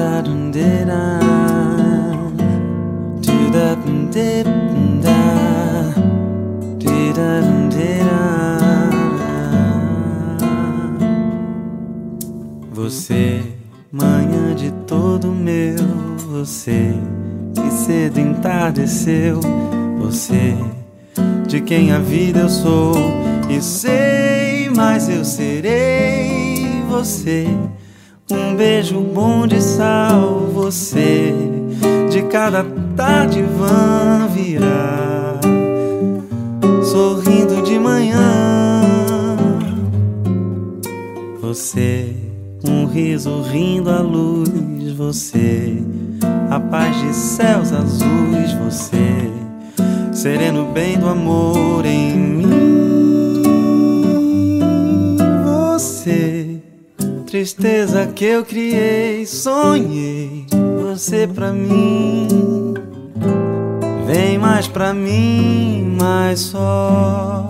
Você, manhã de todo meu, você que cedo entardeceu, você de quem a vida eu sou e sei, mas eu serei você. Um beijo bom de sal, você de cada tarde vã virá, sorrindo de manhã. Você, um riso rindo à luz, você, a paz de céus azuis, você, sereno bem do amor em mim. Você, tristeza que eu criei, sonhei você pra mim. Vem mais pra mim, mais só.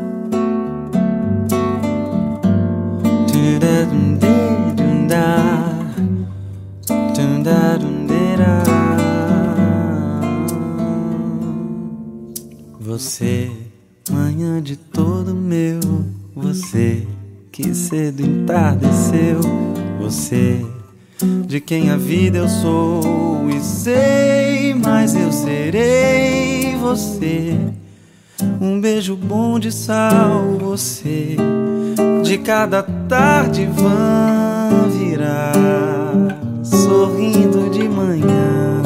Você, manhã de todo meu, você que cedo entardeceu, você de quem a vida eu sou e sei, mas eu serei você. Um beijo bom de sal, você de cada tarde vã virá, sorrindo de manhã.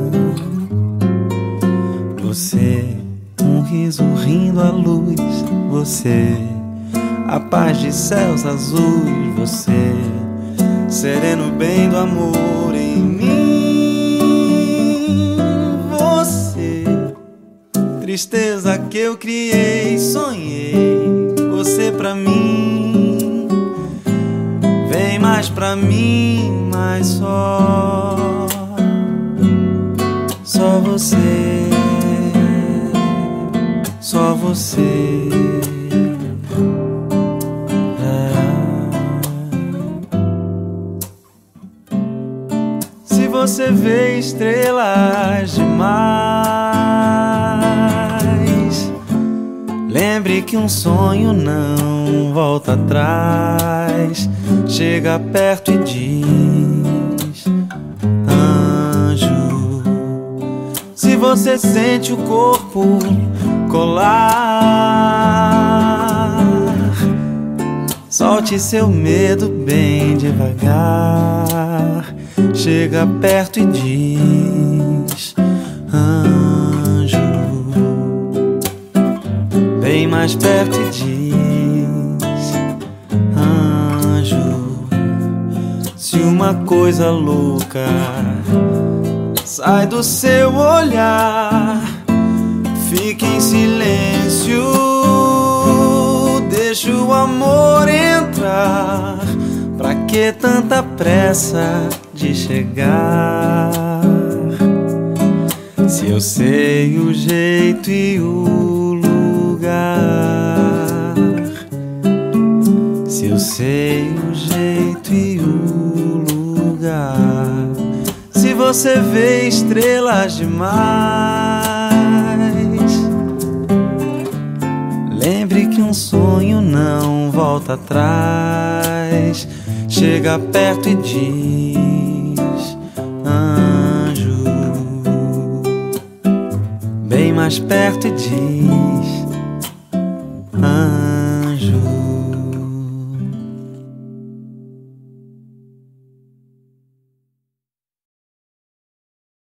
Você, um riso rindo à luz, você, a paz de céus azuis, você, sereno bem do amor em mim. Você, tristeza que eu criei, sonhei você pra mim. Vem mais pra mim, mas só você, só você. Se você vê estrelas demais, lembre que um sonho não volta atrás. Chega perto e diz: anjo. Se você sente o corpo colar, solte seu medo bem devagar. Chega perto e diz: anjo. Bem mais perto e diz: anjo. Se uma coisa louca sai do seu olhar, fique em silêncio, deixa o amor entrar. Pra que tanta pressa de chegar? Se eu sei o jeito e o lugar, se eu sei o jeito e o lugar. Se você vê estrelas demais, lembre que um sonho não volta atrás. Chega perto e diz: anjo. Bem mais perto e diz: